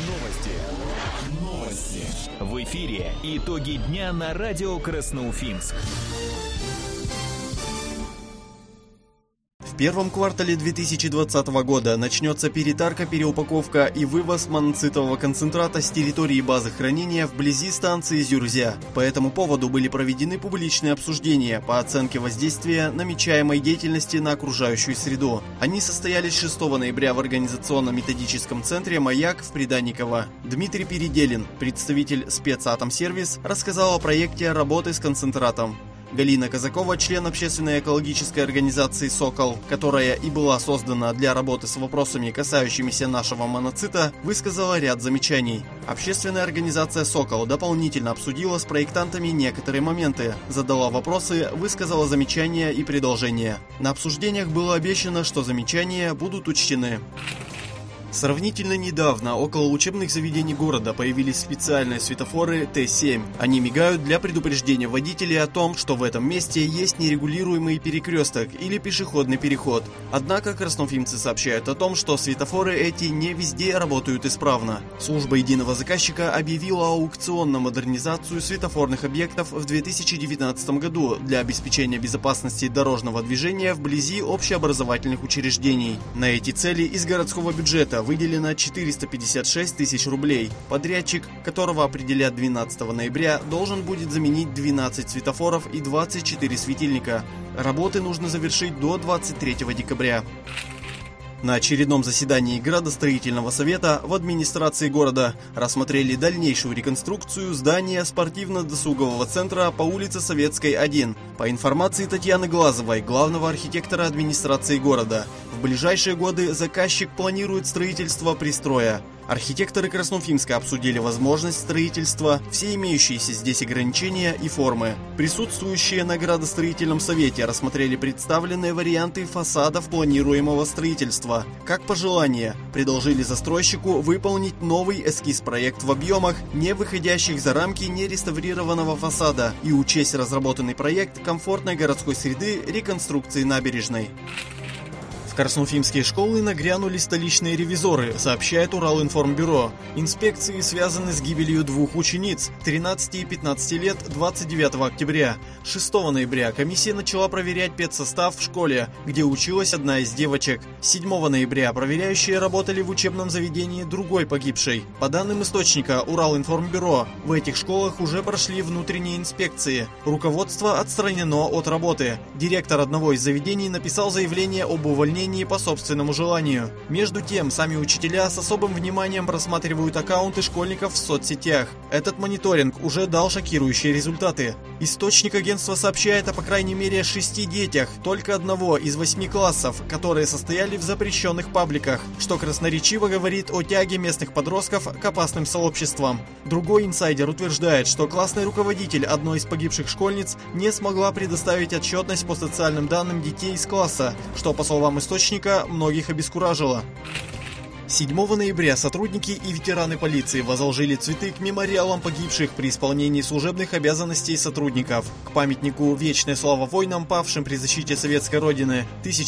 Новости. В эфире итоги дня на радио Красноуфимск. В первом квартале 2020 года начнется перетарка, переупаковка и вывоз моноцитового концентрата с территории базы хранения вблизи станции Зюрзя. По этому поводу были проведены публичные обсуждения по оценке воздействия намечаемой деятельности на окружающую среду. Они состоялись 6 ноября в организационно-методическом центре «Маяк» в Приданниково. Дмитрий Переделин, представитель спецатомсервис, рассказал о проекте работы с концентратом. Галина Казакова, член общественной экологической организации «Сокол», которая и была создана для работы с вопросами, касающимися нашего моноцита, высказала ряд замечаний. Общественная организация «Сокол» дополнительно обсудила с проектантами некоторые моменты, задала вопросы, высказала замечания и предложения. На обсуждениях было обещано, что замечания будут учтены. Сравнительно недавно около учебных заведений города появились специальные светофоры Т7. Они мигают для предупреждения водителей о том, что в этом месте есть нерегулируемый перекресток или пешеходный переход. Однако красноуфимцы сообщают о том, что светофоры эти не везде работают исправно. Служба единого заказчика объявила аукцион на модернизацию светофорных объектов в 2019 году для обеспечения безопасности дорожного движения вблизи общеобразовательных учреждений. На эти цели из городского бюджета выделено 456 тысяч рублей. Подрядчик, которого определят 12 ноября, должен будет заменить 12 светофоров и 24 светильника. Работы нужно завершить до 23 декабря. На очередном заседании градостроительного совета в администрации города рассмотрели дальнейшую реконструкцию здания спортивно-досугового центра по улице Советской, 1. По информации Татьяны Глазовой, главного архитектора администрации города, в ближайшие годы заказчик планирует строительство пристроя. Архитекторы Красноуфимска обсудили возможность строительства, все имеющиеся здесь ограничения и формы. Присутствующие на градостроительном совете рассмотрели представленные варианты фасадов планируемого строительства. Как пожелание, предложили застройщику выполнить новый эскиз-проект в объемах, не выходящих за рамки нереставрированного фасада, и учесть разработанный проект комфортной городской среды реконструкции набережной. В Красноуфимские школы нагрянули столичные ревизоры, сообщает Уралинформбюро. Инспекции связаны с гибелью двух учениц 13 и 15 лет 29 октября. 6 ноября комиссия начала проверять педсостав в школе, где училась одна из девочек. 7 ноября проверяющие работали в учебном заведении другой погибшей. По данным источника Уралинформбюро, в этих школах уже прошли внутренние инспекции. Руководство отстранено от работы. Директор одного из заведений написал заявление об увольнении по собственному желанию. Между тем, сами учителя с особым вниманием просматривают аккаунты школьников в соцсетях. Этот мониторинг уже дал шокирующие результаты. Источник агентства сообщает о по крайней мере 6 детях, только одного из 8 классов, которые состояли в запрещенных пабликах, что красноречиво говорит о тяге местных подростков к опасным сообществам. Другой инсайдер утверждает, что классный руководитель одной из погибших школьниц не смогла предоставить отчетность по социальным данным детей из класса, что, по словам источника, многих обескуражило. 7 ноября сотрудники и ветераны полиции возложили цветы к мемориалам погибших при исполнении служебных обязанностей сотрудников, к памятнику «Вечная слава воинам, павшим при защите советской родины»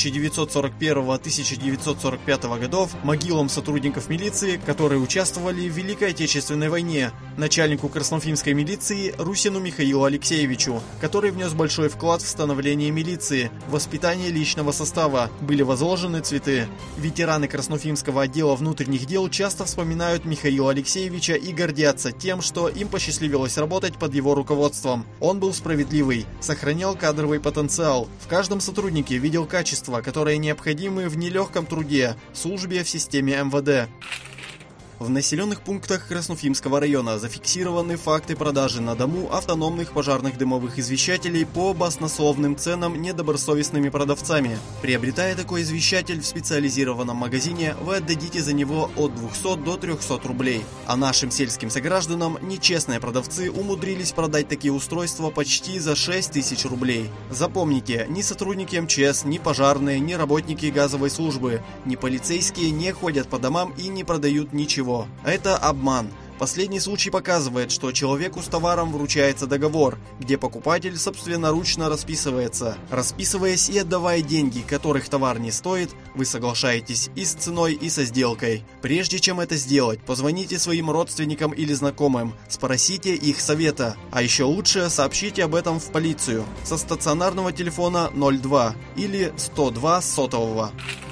1941-1945 годов, могилам сотрудников милиции, которые участвовали в Великой Отечественной войне, начальнику Красноуфимской милиции Русину Михаилу Алексеевичу, который внес большой вклад в становление милиции, в воспитание личного состава, были возложены цветы. Ветераны Красноуфимского отдела внутренних дел часто вспоминают Михаила Алексеевича и гордятся тем, что им посчастливилось работать под его руководством. Он был справедливый, сохранял кадровый потенциал, в каждом сотруднике видел качества, которые необходимы в нелегком труде, службе в системе МВД. В населенных пунктах Красноуфимского района зафиксированы факты продажи на дому автономных пожарных дымовых извещателей по баснословным ценам недобросовестными продавцами. Приобретая такой извещатель в специализированном магазине, вы отдадите за него от 200 до 300 рублей. А нашим сельским согражданам нечестные продавцы умудрились продать такие устройства почти за 6 тысяч рублей. Запомните, ни сотрудники МЧС, ни пожарные, ни работники газовой службы, ни полицейские не ходят по домам и не продают ничего. Это обман. Последний случай показывает, что человеку с товаром вручается договор, где покупатель собственноручно расписывается. Расписываясь и отдавая деньги, которых товар не стоит, вы соглашаетесь и с ценой, и со сделкой. Прежде чем это сделать, позвоните своим родственникам или знакомым, спросите их совета, а еще лучше сообщите об этом в полицию со стационарного телефона 02 или 102 сотового.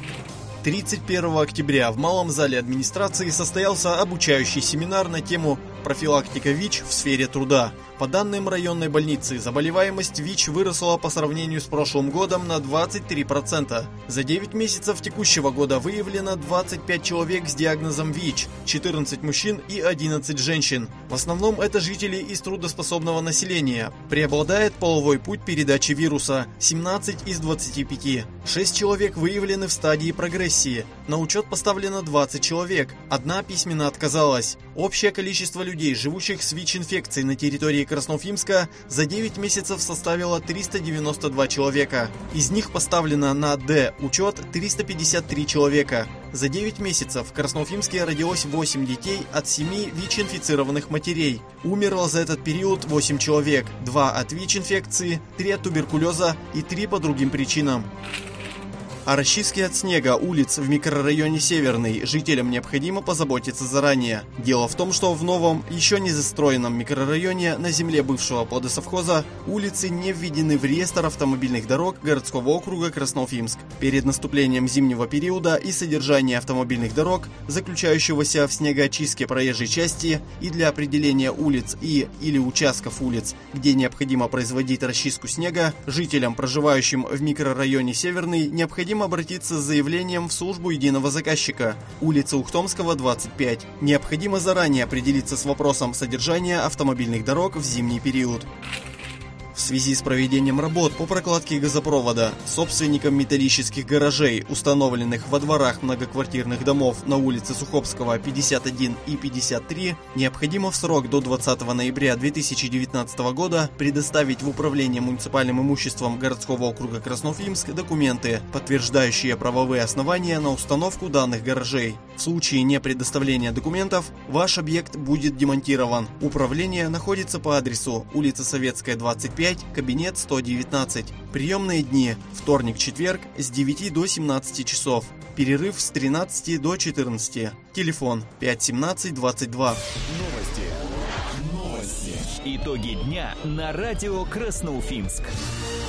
31 октября в Малом зале администрации состоялся обучающий семинар на тему «Профилактика ВИЧ в сфере труда». По данным районной больницы, заболеваемость ВИЧ выросла по сравнению с прошлым годом на 23%. За 9 месяцев текущего года выявлено 25 человек с диагнозом ВИЧ, 14 мужчин и 11 женщин. В основном это жители из трудоспособного населения. Преобладает половой путь передачи вируса – 17 из 25. 6 человек выявлены в стадии прогрессии. На учет поставлено 20 человек. Одна письменно отказалась. Общее количество людей, живущих с ВИЧ-инфекцией на территории Красноуфимска, за 9 месяцев составило 392 человека. Из них поставлено на Д-учет 353 человека. За 9 месяцев в Красноуфимске родилось 8 детей от 7 ВИЧ-инфицированных матерей. Умерло за этот период 8 человек, 2 от ВИЧ-инфекции, 3 от туберкулеза и 3 по другим причинам. О расчистке от снега улиц в микрорайоне Северный жителям необходимо позаботиться заранее. Дело в том, что в новом, еще не застроенном микрорайоне на земле бывшего плодосовхоза улицы не введены в реестр автомобильных дорог городского округа Красноуфимск. Перед наступлением зимнего периода и содержание автомобильных дорог, заключающегося в снегоочистке проезжей части, и для определения улиц или участков улиц, где необходимо производить расчистку снега, жителям, проживающим в микрорайоне Северный, необходимо обратиться с заявлением в службу единого заказчика, улица Ухтомского, 25. Необходимо заранее определиться с вопросом содержания автомобильных дорог в зимний период. В связи с проведением работ по прокладке газопровода собственникам металлических гаражей, установленных во дворах многоквартирных домов на улице Сухобского, 51 и 53, необходимо в срок до 20 ноября 2019 года предоставить в Управление муниципальным имуществом городского округа Красноуфимск документы, подтверждающие правовые основания на установку данных гаражей. В случае непредоставления документов ваш объект будет демонтирован. Управление находится по адресу улица Советская, 25, кабинет 119. Приемные дни: вторник-четверг с 9 до 17 часов. Перерыв с 13 до 14. Телефон 517-22. Новости. Итоги дня на радио Красноуфимск.